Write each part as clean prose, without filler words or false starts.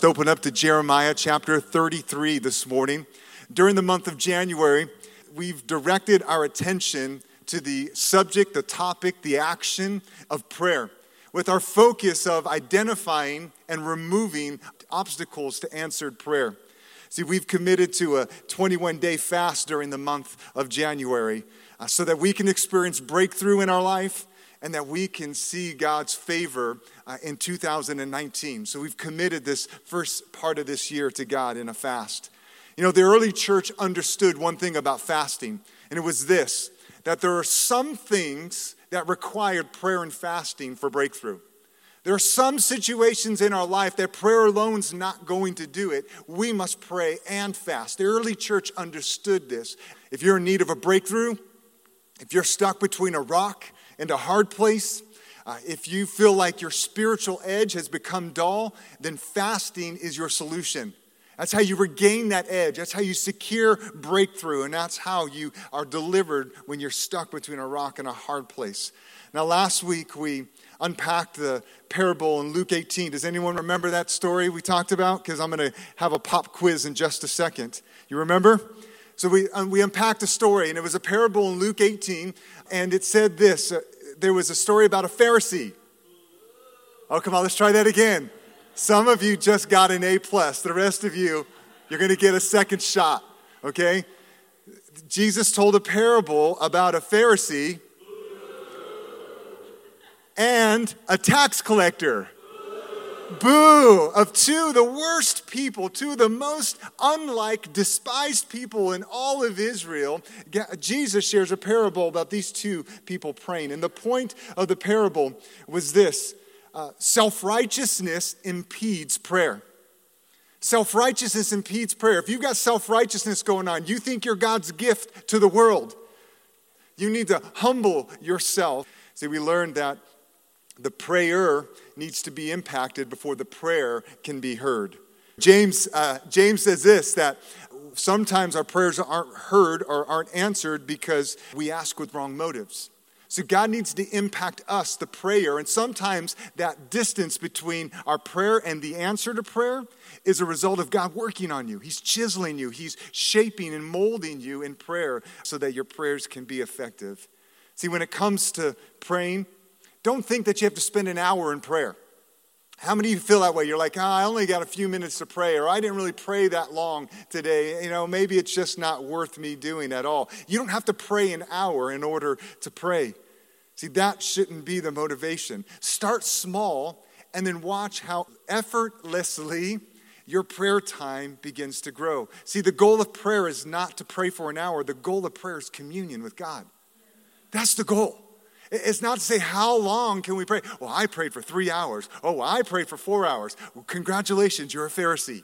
Open up to Jeremiah chapter 33 this morning. During the month of January, we've directed our attention to the subject, the topic, the action of prayer, with our focus of identifying and removing obstacles to answered prayer. See, we've committed to a 21-day fast during the month of January so that we can experience breakthrough in our life and that we can see God's favor in 2019. So we've committed this first part of this year to God in a fast. You know, the early church understood one thing about fasting, and it was this, that there are some things that required prayer and fasting for breakthrough. There are some situations in our life that prayer alone is not going to do it. We must pray and fast. The early church understood this. If you're in need of a breakthrough, if you're stuck between a rock and a hard place, if you feel like your spiritual edge has become dull, then fasting is your solution. That's how you regain that edge. That's how you secure breakthrough. And that's how you are delivered when you're stuck between a rock and a hard place. Now, last week we unpacked the parable in Luke 18. Does anyone remember that story we talked about? Because I'm going to have a pop quiz in just a second. You remember? So we unpacked a story, and it was a parable in Luke 18, and it said this. There was a story about a Pharisee. Oh, come on, let's try that again. Some of you just got an A+. The rest of you, you're going to get a second shot, okay? Jesus told a parable about a Pharisee and a tax collector. Boo! Of two, the worst people, two of the most unlike, despised people in all of Israel, Jesus shares a parable about these two people praying. And the point of the parable was this: self-righteousness impedes prayer. Self-righteousness impedes prayer. If you've got self-righteousness going on, you think you're God's gift to the world. You need to humble yourself. See, we learned that the prayer needs to be impacted before the prayer can be heard. James says this, that sometimes our prayers aren't heard or aren't answered because we ask with wrong motives. So God needs to impact us, the prayer, and sometimes that distance between our prayer and the answer to prayer is a result of God working on you. He's chiseling you. He's shaping and molding you in prayer so that your prayers can be effective. See, when it comes to praying, don't think that you have to spend an hour in prayer. How many of you feel that way? You're like, I only got a few minutes to pray, or I didn't really pray that long today. You know, maybe it's just not worth me doing at all. You don't have to pray an hour in order to pray. See, that shouldn't be the motivation. Start small and then watch how effortlessly your prayer time begins to grow. See, the goal of prayer is not to pray for an hour. The goal of prayer is communion with God. That's the goal. It's not to say, how long can we pray? Well, I prayed for 3 hours. Oh, I prayed for 4 hours. Well, congratulations, you're a Pharisee.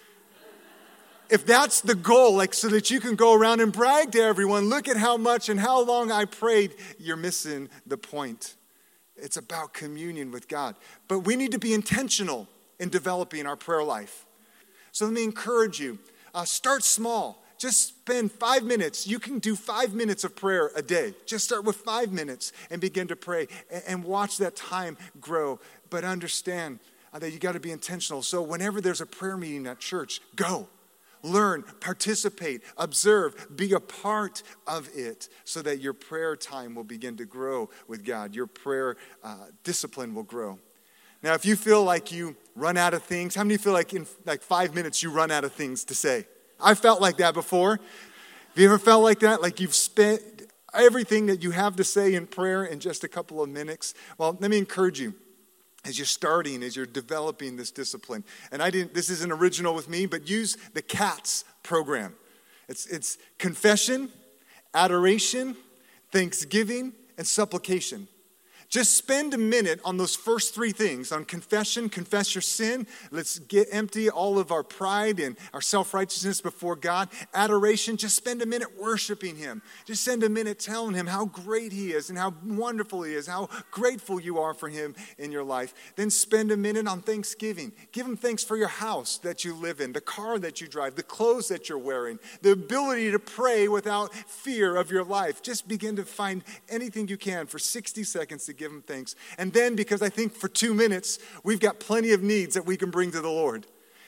If that's the goal, like so that you can go around and brag to everyone, look at how much and how long I prayed, you're missing the point. It's about communion with God. But we need to be intentional in developing our prayer life. So let me encourage you, start small. Just spend 5 minutes. You can do 5 minutes of prayer a day. Just start with 5 minutes and begin to pray and watch that time grow. But understand that you got to be intentional. So whenever there's a prayer meeting at church, go. Learn, participate, observe, be a part of it so that your prayer time will begin to grow with God. Your prayer discipline will grow. Now, if you feel like you run out of things, how many feel like in 5 minutes you run out of things to say? I felt like that before. Have you ever felt like that? Like you've spent everything that you have to say in prayer in just a couple of minutes? Well, let me encourage you as you're developing this discipline. And this isn't original with me, but use the CATS program. It's confession, adoration, thanksgiving, and supplication. Just spend a minute on those first three things, on confession, confess your sin. Let's get empty all of our pride and our self-righteousness before God. Adoration, just spend a minute worshiping him. Just spend a minute telling him how great he is and how wonderful he is, how grateful you are for him in your life. Then spend a minute on thanksgiving. Give him thanks for your house that you live in, the car that you drive, the clothes that you're wearing, the ability to pray without fear of your life. Just begin to find anything you can for 60 seconds to give him thanks. And then, because I think for 2 minutes, we've got plenty of needs that we can bring to the Lord.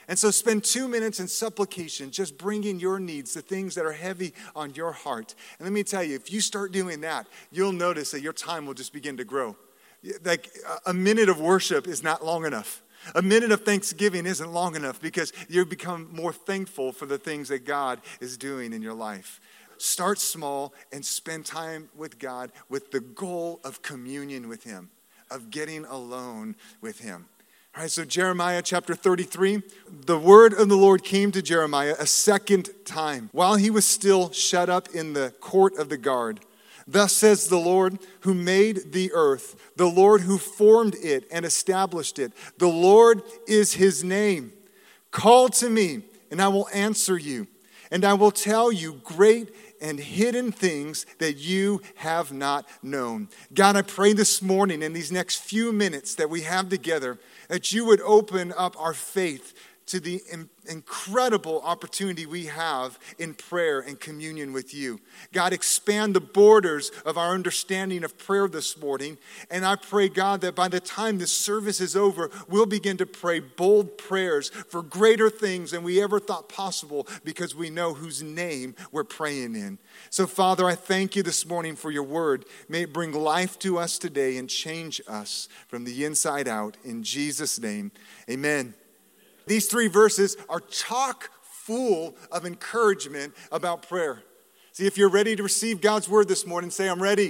And so spend 2 minutes in supplication, just bringing your needs, the things that are heavy on your heart. And let me tell you, if you start doing that, you'll notice that your time will just begin to grow. Like a minute of worship is not long enough. A minute of thanksgiving isn't long enough because you become more thankful for the things that God is doing in your life. Start small and spend time with God with the goal of communion with him, of getting alone with him. All right, so Jeremiah chapter 33, the word of the Lord came to Jeremiah a second time while he was still shut up in the court of the guard. Thus says the Lord who made the earth, the Lord who formed it and established it. The Lord is his name. Call to me, and I will answer you, and I will tell you great and hidden things that you have not known. God, I pray this morning in these next few minutes that we have together that you would open up our faith to the incredible opportunity we have in prayer and communion with you. God, expand the borders of our understanding of prayer this morning. And I pray, God, that by the time this service is over, we'll begin to pray bold prayers for greater things than we ever thought possible because we know whose name we're praying in. So, Father, I thank you this morning for your word. May it bring life to us today and change us from the inside out. In Jesus' name, amen. These 3 verses are chock full of encouragement about prayer. See, if you're ready to receive God's word this morning, say, I'm ready.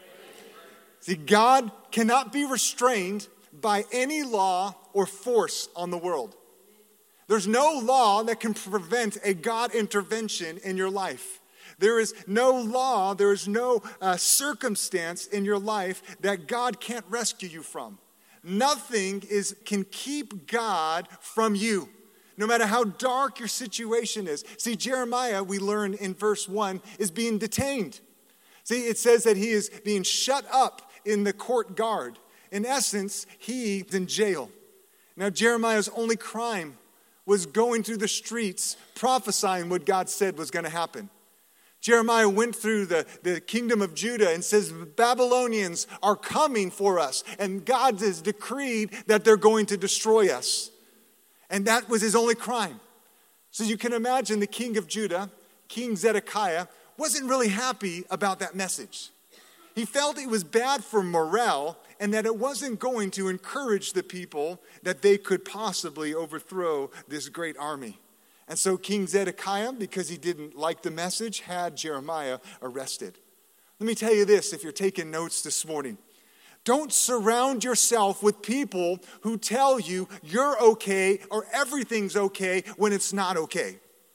See, God cannot be restrained by any law or force on the world. There's no law that can prevent a God intervention in your life. There is no law, there is no circumstance in your life that God can't rescue you from. Nothing can keep God from you, no matter how dark your situation is. See, Jeremiah, we learn in verse 1, is being detained. See, it says that he is being shut up in the court guard. In essence, he's in jail. Now, Jeremiah's only crime was going through the streets prophesying what God said was going to happen. Jeremiah went through the kingdom of Judah and says, Babylonians are coming for us. And God has decreed that they're going to destroy us. And that was his only crime. So you can imagine the king of Judah, King Zedekiah, wasn't really happy about that message. He felt it was bad for morale and that it wasn't going to encourage the people that they could possibly overthrow this great army. And so King Zedekiah, because he didn't like the message, had Jeremiah arrested. Let me tell you this, if you're taking notes this morning. Don't surround yourself with people who tell you you're okay or everything's okay when it's not okay.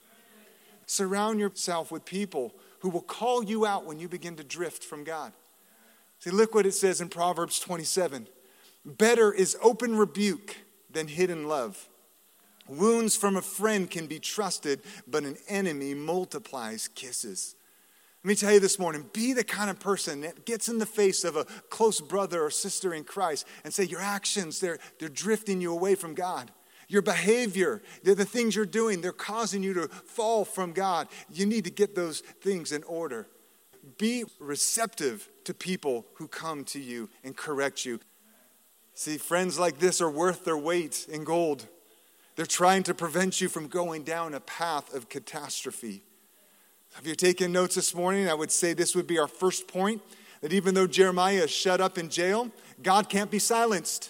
Surround yourself with people who will call you out when you begin to drift from God. See, look what it says in Proverbs 27. Better is open rebuke than hidden love. Wounds from a friend can be trusted, but an enemy multiplies kisses. Let me tell you this morning, be the kind of person that gets in the face of a close brother or sister in Christ and say, your actions, they're drifting you away from God. Your behavior, the things you're doing, they're causing you to fall from God. You need to get those things in order. Be receptive to people who come to you and correct you. See, friends like this are worth their weight in gold. They're trying to prevent you from going down a path of catastrophe. If you're taking notes this morning, I would say this would be our first point, that even though Jeremiah is shut up in jail, God can't be silenced.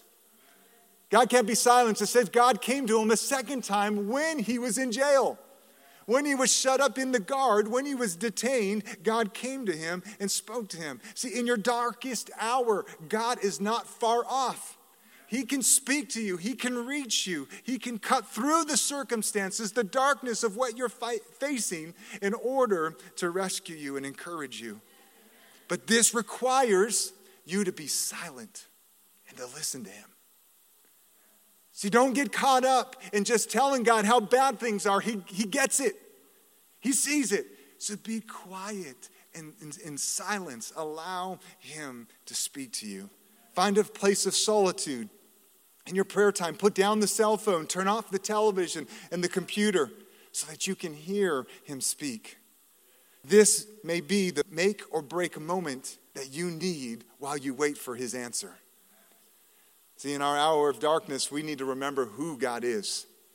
God can't be silenced. It says God came to him a second time when he was in jail. When he was shut up in the guard, when he was detained, God came to him and spoke to him. See, in your darkest hour, God is not far off. He can speak to you. He can reach you. He can cut through the circumstances, the darkness of what you're facing in order to rescue you and encourage you. But this requires you to be silent and to listen to him. See, don't get caught up in just telling God how bad things are. He gets it. He sees it. So be quiet and in silence. Allow him to speak to you. Find a place of solitude in your prayer time. Put down the cell phone, turn off the television and the computer so that you can hear him speak. This may be the make or break moment that you need while you wait for his answer. See, in our hour of darkness, we need to remember who God is.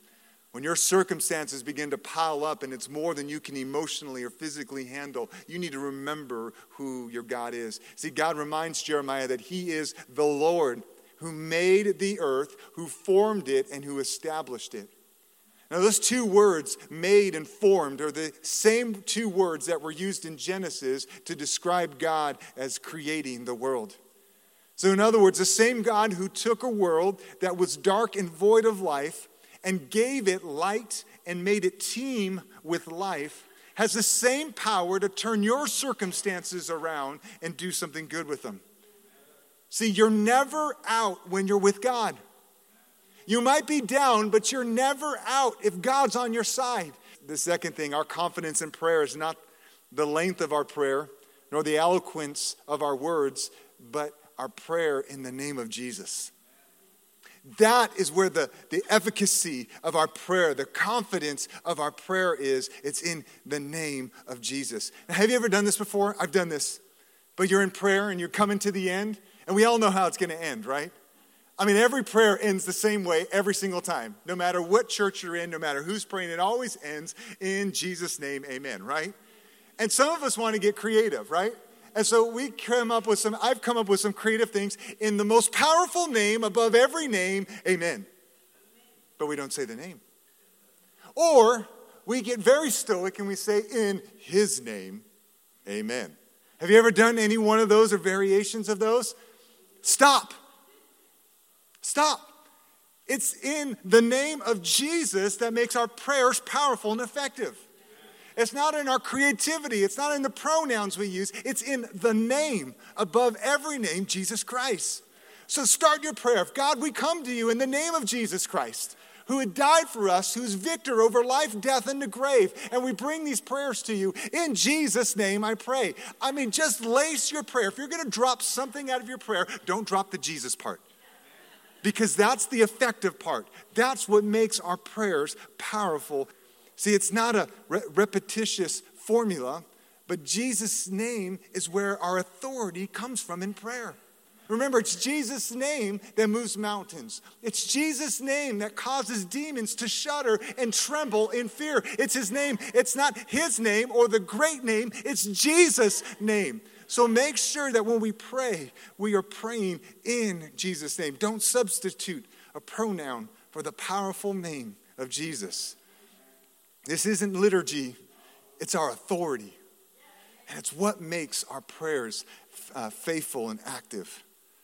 When your circumstances begin to pile up and it's more than you can emotionally or physically handle, you need to remember who your God is. See, God reminds Jeremiah that he is the Lord who made the earth, who formed it, and who established it. Now, those two words, made and formed, are the same two words that were used in Genesis to describe God as creating the world. So in other words, the same God who took a world that was dark and void of life and gave it light and made it teem with life has the same power to turn your circumstances around and do something good with them. See, you're never out when you're with God. You might be down, but you're never out if God's on your side. The second thing, our confidence in prayer is not the length of our prayer, nor the eloquence of our words, but our prayer in the name of Jesus. That is where the efficacy of our prayer, the confidence of our prayer is. It's in the name of Jesus. Now, have you ever done this before? I've done this. But you're in prayer and you're coming to the end, and we all know how it's going to end, right? I mean, every prayer ends the same way every single time. No matter what church you're in, no matter who's praying, it always ends in Jesus' name, amen, right? And some of us want to get creative, right? And so I've come up with some creative things in the most powerful name above every name, amen. But we don't say the name. Or we get very stoic and we say in his name, amen. Have you ever done any one of those or variations of those? Stop. It's in the name of Jesus that makes our prayers powerful and effective. It's not in our creativity. It's not in the pronouns we use. It's in the name above every name, Jesus Christ. So start your prayer. God, we come to you in the name of Jesus Christ, who had died for us, who's victor over life, death, and the grave. And we bring these prayers to you. In Jesus' name I pray. I mean, just lace your prayer. If you're going to drop something out of your prayer, don't drop the Jesus part. Because that's the effective part. That's what makes our prayers powerful. See, it's not a repetitious formula, but Jesus' name is where our authority comes from in prayer. Remember, it's Jesus' name that moves mountains. It's Jesus' name that causes demons to shudder and tremble in fear. It's his name. It's not his name or the great name. It's Jesus' name. So make sure that when we pray, we are praying in Jesus' name. Don't substitute a pronoun for the powerful name of Jesus. This isn't liturgy, it's our authority. And it's what makes our prayers faithful and active.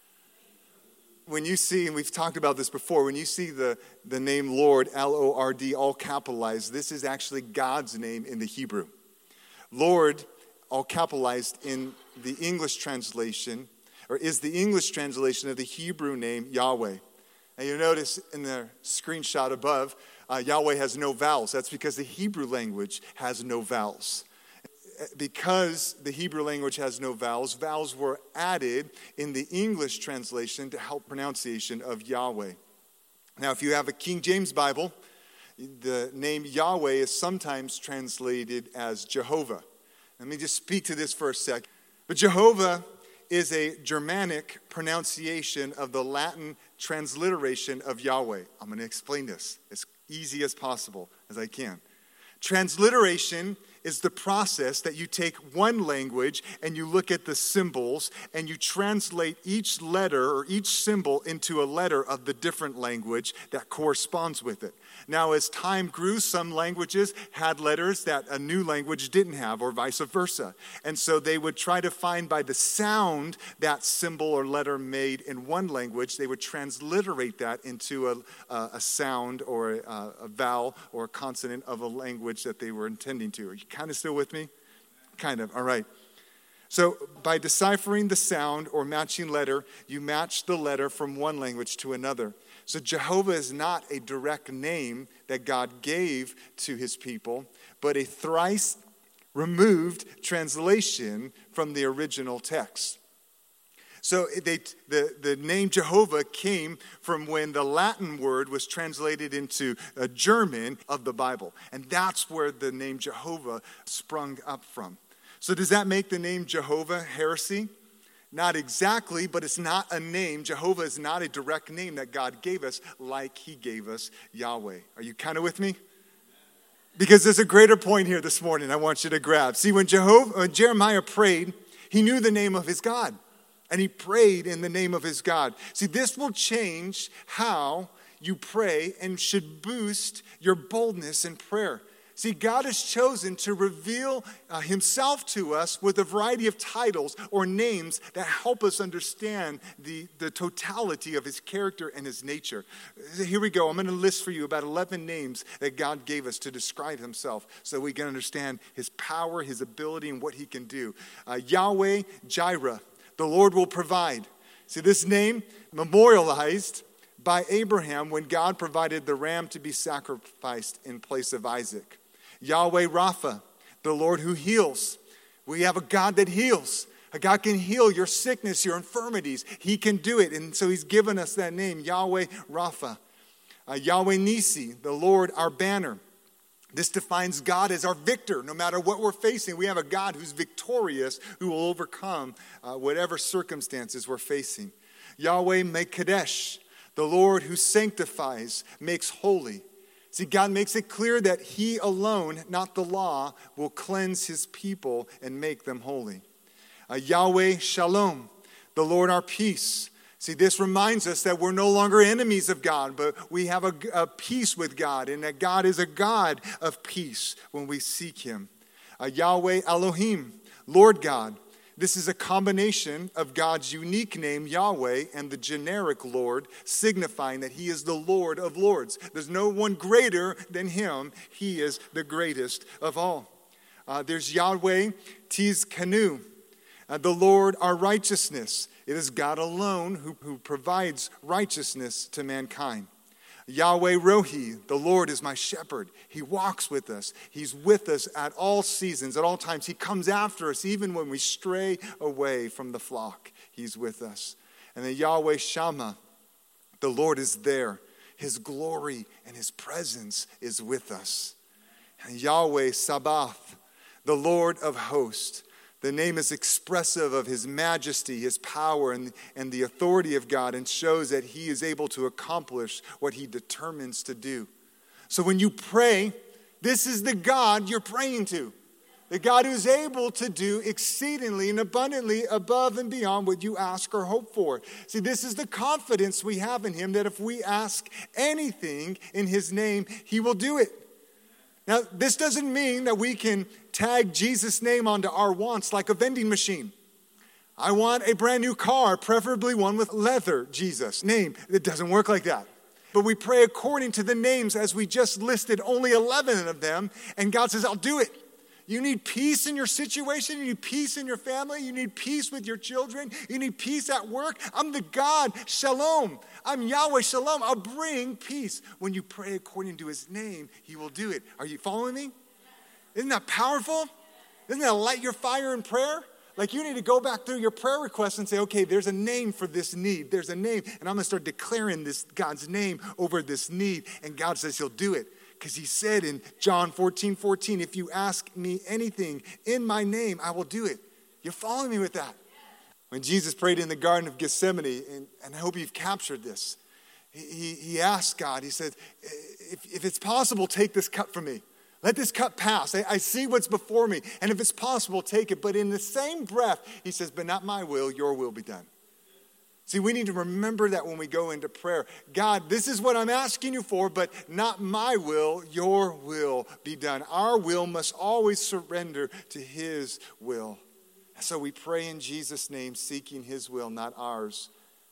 When you see, and we've talked about this before, when you see the name Lord, L-O-R-D, all capitalized, this is actually God's name in the Hebrew. Lord, all capitalized in the English translation, or is the English translation of the Hebrew name Yahweh. Now you notice in the screenshot above, Yahweh has no vowels. That's because the Hebrew language has no vowels. Because the Hebrew language has no vowels, vowels were added in the English translation to help pronunciation of Yahweh. Now, if you have a King James Bible, the name Yahweh is sometimes translated as Jehovah. Let me just speak to this for a sec. But Jehovah is a Germanic pronunciation of the Latin transliteration of Yahweh. I'm going to explain this as easy as possible as I can. Transliteration is the process that you take one language and you look at the symbols and you translate each letter or each symbol into a letter of the different language that corresponds with it. Now, as time grew, some languages had letters that a new language didn't have, or vice versa. And so they would try to find by the sound that symbol or letter made in one language, they would transliterate that into a sound or a vowel or a consonant of a language that they were intending to. Are you kind of still with me? Kind of, all right. So by deciphering the sound or matching letter, you match the letter from one language to another. So Jehovah is not a direct name that God gave to his people, but a thrice removed translation from the original text. So the name Jehovah came from when the Latin word was translated into German of the Bible. And that's where the name Jehovah sprung up from. So does that make the name Jehovah heresy? Not exactly, but it's not a name. Jehovah is not a direct name that God gave us like he gave us Yahweh. Are you kind of with me? Because there's a greater point here this morning I want you to grab. See, when Jeremiah prayed, he knew the name of his God. And he prayed in the name of his God. See, this will change how you pray and should boost your boldness in prayer. See, God has chosen to reveal himself to us with a variety of titles or names that help us understand the totality of his character and his nature. Here we go. I'm going to list for you about 11 names that God gave us to describe himself so we can understand his power, his ability, and what he can do. Yahweh Jireh, the Lord will provide. See, this name memorialized by Abraham when God provided the ram to be sacrificed in place of Isaac. Yahweh Rapha, the Lord who heals. We have a God that heals. A God can heal your sickness, your infirmities. He can do it. And so he's given us that name, Yahweh Rapha. Yahweh Nisi, the Lord our banner. This defines God as our victor. No matter what we're facing, we have a God who's victorious, who will overcome whatever circumstances we're facing. Yahweh Mekadesh, the Lord who sanctifies, makes holy. See, God makes it clear that he alone, not the law, will cleanse his people and make them holy. Yahweh Shalom, the Lord our peace. See, this reminds us that we're no longer enemies of God, but we have a peace with God, and that God is a God of peace when we seek him. Yahweh Elohim, Lord God. This is a combination of God's unique name, Yahweh, and the generic Lord, signifying that he is the Lord of lords. There's no one greater than him. He is the greatest of all. There's Yahweh Tizkanu, the Lord our righteousness. It is God alone who provides righteousness to mankind. Yahweh Rohi, the Lord is my shepherd. He walks with us. He's with us at all seasons, at all times. He comes after us even when we stray away from the flock. He's with us. And then Yahweh Shammah, the Lord is there. His glory and his presence is with us. And Yahweh Sabaoth, the Lord of hosts. The name is expressive of his majesty, his power, and the authority of God, and shows that he is able to accomplish what he determines to do. So when you pray, this is the God you're praying to. The God who's able to do exceedingly and abundantly above and beyond what you ask or hope for. See, this is the confidence we have in him, that if we ask anything in his name, he will do it. Now, this doesn't mean that we can tag Jesus' name onto our wants like a vending machine. I want a brand new car, preferably one with leather, Jesus' name. It doesn't work like that. But we pray according to the names as we just listed, only 11 of them, and God says, I'll do it. You need peace in your situation. You need peace in your family. You need peace with your children. You need peace at work. I'm the God, Shalom. I'm Yahweh, Shalom. I'll bring peace. When you pray according to his name, he will do it. Are you following me? Isn't that powerful? Doesn't that light your fire in prayer? Like you need to go back through your prayer requests and say, okay, there's a name for this need. There's a name. And I'm going to start declaring this God's name over this need. And God says he'll do it. Because he said in John 14:14, if you ask me anything in my name, I will do it. You're following me with that? When Jesus prayed in the Garden of Gethsemane, and I hope you've captured this, he asked God, he said, if it's possible, take this cup from me. Let this cup pass. I see what's before me. And if it's possible, take it. But in the same breath, he says, but not my will, your will be done. See, we need to remember that when we go into prayer. God, this is what I'm asking you for, but not my will, your will be done. Our will must always surrender to his will. So we pray in Jesus' name, seeking his will, not ours.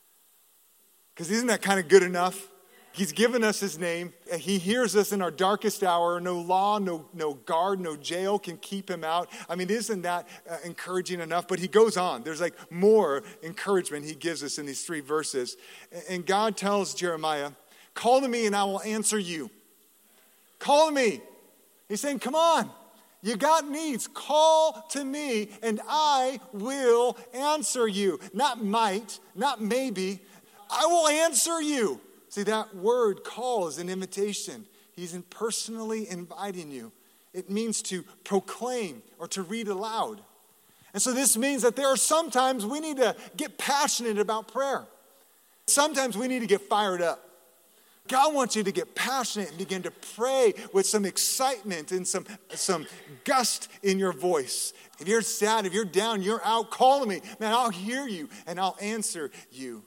Because isn't that kind of good enough? He's given us his name. He hears us in our darkest hour. No law, no guard, no jail can keep him out. I mean, isn't that encouraging enough? But he goes on. There's like more encouragement he gives us in these 3 verses. And God tells Jeremiah, call to me and I will answer you. Call to me. He's saying, come on. You got needs. Call to me and I will answer you. Not might, not maybe. I will answer you. See, that word call is an invitation. He's personally inviting you. It means to proclaim or to read aloud. And so this means that there are sometimes we need to get passionate about prayer. Sometimes we need to get fired up. God wants you to get passionate and begin to pray with some excitement and some gust in your voice. If you're sad, if you're down, you're out, call me. Man, I'll hear you and I'll answer you.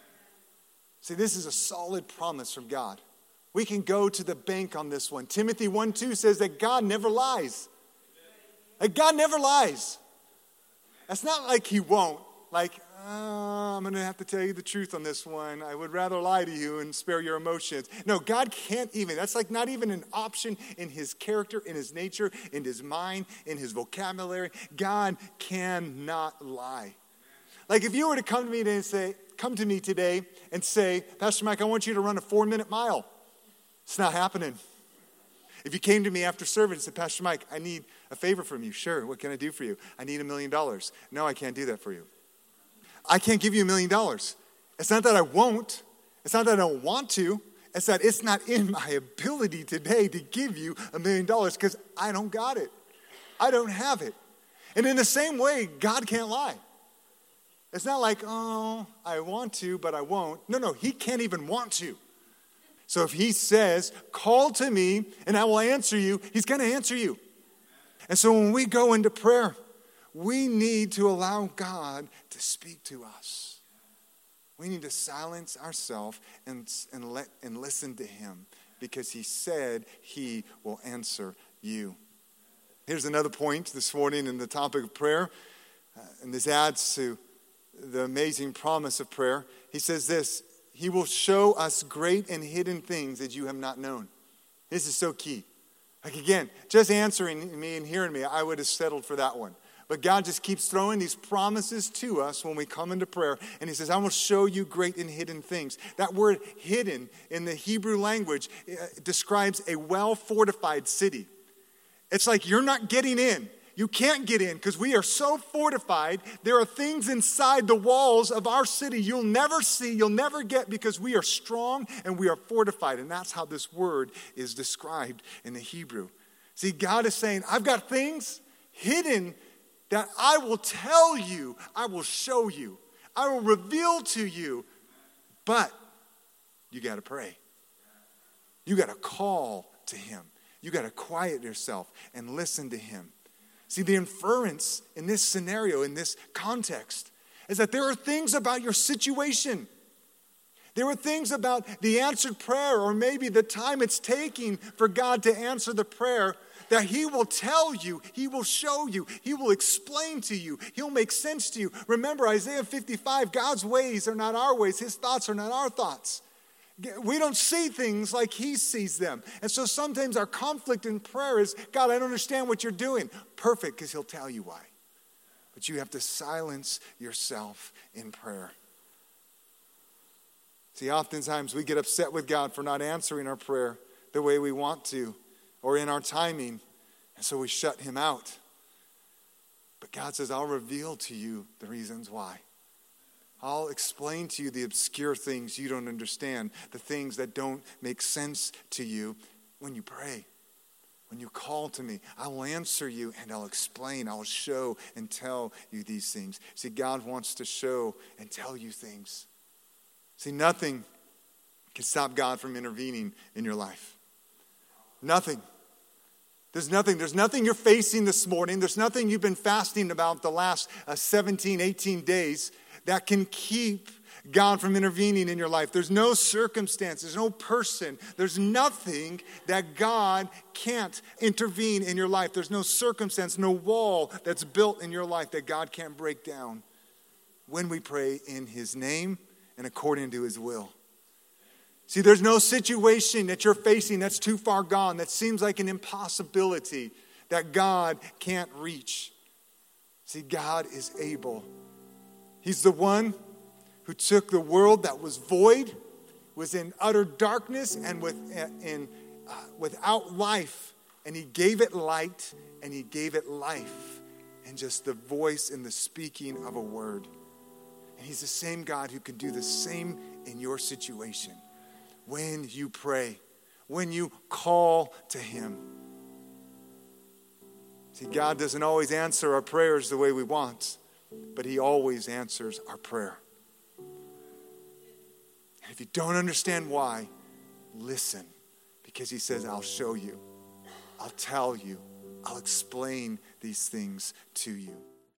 See, this is a solid promise from God. We can go to the bank on this one. Timothy 1:2 says that God never lies. That God never lies. That's not like he won't. Like, I'm going to have to tell you the truth on this one. I would rather lie to you and spare your emotions. No, God can't even. That's like not even an option in his character, in his nature, in his mind, in his vocabulary. God cannot lie. Like if you were to come to me today and say, Pastor Mike, I want you to run a 4-minute mile. It's not happening. If you came to me after service and said, Pastor Mike, I need a favor from you. Sure, what can I do for you? I need $1 million. No, I can't do that for you. I can't give you $1 million. It's not that I won't. It's not that I don't want to. It's that it's not in my ability today to give you $1 million because I don't got it. I don't have it. And in the same way, God can't lie. It's not like, oh, I want to, but I won't. No, he can't even want to. So if he says, call to me and I will answer you, he's going to answer you. And so when we go into prayer, we need to allow God to speak to us. We need to silence ourselves and listen to him because he said he will answer you. Here's another point this morning in the topic of prayer, and this adds to the amazing promise of prayer. He says this, he will show us great and hidden things that you have not known. This is so key. Like again, just answering me and hearing me, I would have settled for that one. But God just keeps throwing these promises to us when we come into prayer. And he says, I will show you great and hidden things. That word hidden in the Hebrew language describes a well-fortified city. It's like you're not getting in. You can't get in because we are so fortified. There are things inside the walls of our city you'll never see, you'll never get because we are strong and we are fortified. And that's how this word is described in the Hebrew. See, God is saying, I've got things hidden that I will tell you, I will show you, I will reveal to you, but you got to pray. You got to call to him. You got to quiet yourself and listen to him. See, the inference in this scenario, in this context, is that there are things about your situation. There are things about the answered prayer or maybe the time it's taking for God to answer the prayer that he will tell you, he will show you, he will explain to you, he'll make sense to you. Remember Isaiah 55, God's ways are not our ways, his thoughts are not our thoughts. We don't see things like he sees them. And so sometimes our conflict in prayer is, God, I don't understand what you're doing. Perfect, because he'll tell you why. But you have to silence yourself in prayer. See, oftentimes we get upset with God for not answering our prayer the way we want to or in our timing, and so we shut him out. But God says, I'll reveal to you the reasons why. I'll explain to you the obscure things you don't understand, the things that don't make sense to you when you pray. When you call to me, I will answer you and I'll explain, I'll show and tell you these things. See, God wants to show and tell you things. See, nothing can stop God from intervening in your life. Nothing. There's nothing you're facing this morning. There's nothing you've been fasting about the last 17, 18 days that can keep God from intervening in your life. There's no circumstance, there's no person, there's nothing that God can't intervene in your life. There's no circumstance, no wall that's built in your life that God can't break down when we pray in his name and according to his will. See, there's no situation that you're facing that's too far gone, that seems like an impossibility that God can't reach. See, God is able. He's the one who took the world that was void, was in utter darkness and without life, and he gave it light and he gave it life, and just the voice and the speaking of a word. And he's the same God who can do the same in your situation. When you pray, when you call to him. See, God doesn't always answer our prayers the way we want, but he always answers our prayer. And if you don't understand why, listen, because he says, I'll show you, I'll tell you, I'll explain these things to you.